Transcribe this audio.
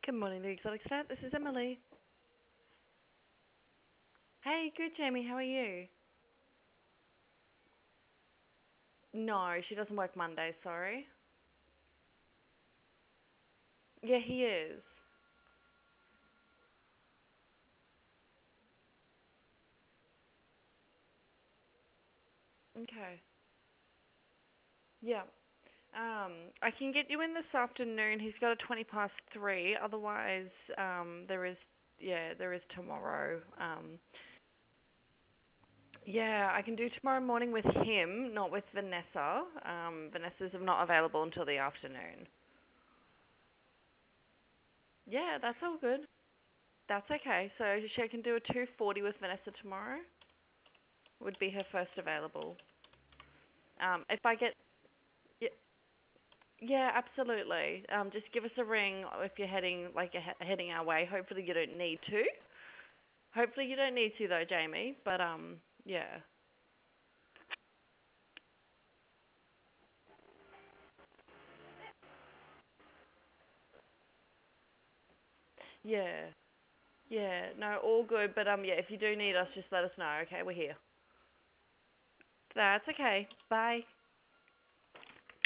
Good morning, the Exotic Stat. This is Emily. Hey, good, Jamie. How are you? No, she doesn't work Mondays, sorry. Yeah, he is. Okay. Yeah. I can get you in this afternoon. He's got a 20 past 3. Otherwise, there is tomorrow. Yeah, I can do tomorrow morning with him, not with Vanessa. Vanessa's not available until the afternoon. Yeah, that's all good. That's okay. So she can do a 2:40 with Vanessa tomorrow. Would be her first available. If I get, yeah, yeah, absolutely. Just give us a ring if you're heading heading our way. Hopefully you don't need to. Hopefully you don't need to though, Jamie. But yeah, yeah, yeah. No, all good. But yeah, if you do need us, just let us know. Okay, we're here. That's okay. Bye.